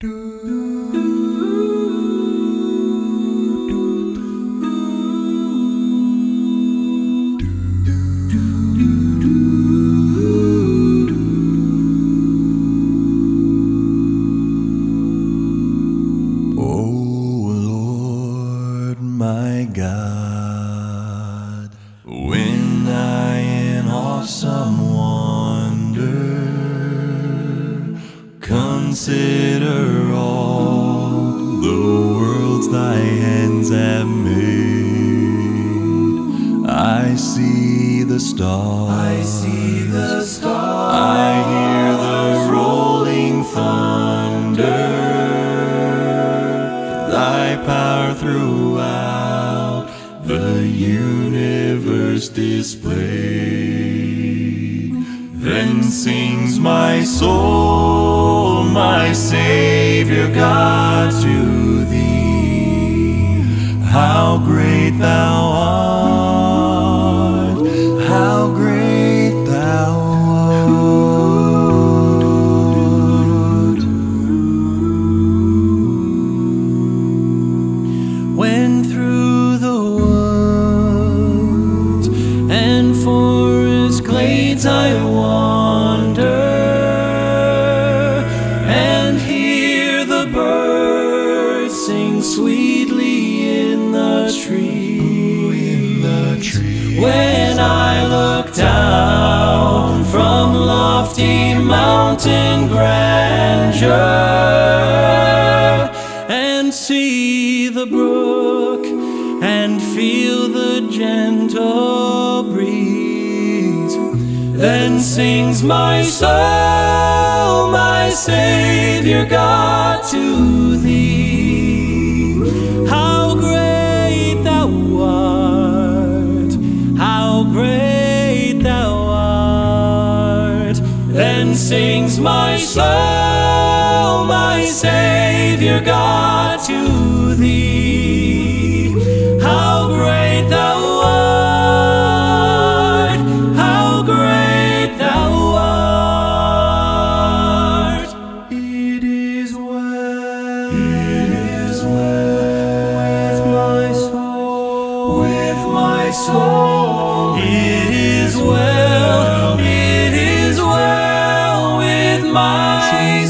My God, when I in awesome wonder consider all the worlds thy hands have made, I see the stars, I hear the rolling thunder, thy power throughout the universe displayed. Then sings my soul, my Savior God, to thee. How great thou art, how great thou art. When through the woods and forest glades I wander and hear the birds sing sweetly in the trees, when I look down from lofty mountain grandeur and see the brook and feel the gentle breeze, then sings my soul, my Savior God, to thee. How great thou art, how great thou art. Then sings my soul, my Savior God, to thee. How great thou art, how great thou art. It is well with my soul, it is well with my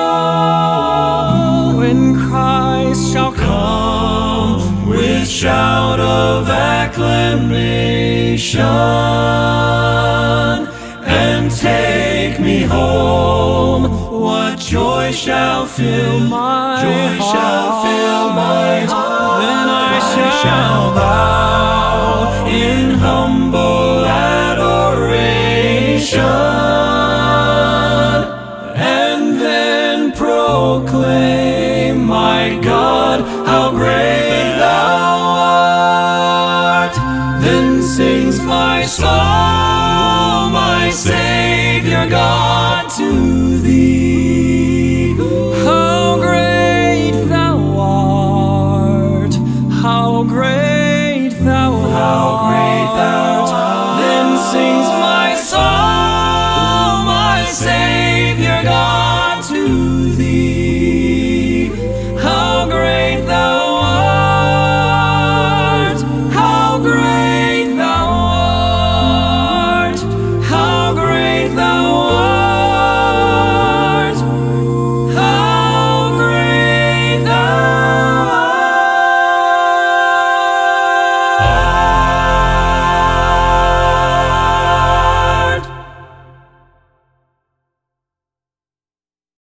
soul. When Christ shall come with shout of acclamation and take me home, what joy shall fill my heart. Then I shall bow in humble adoration and then proclaim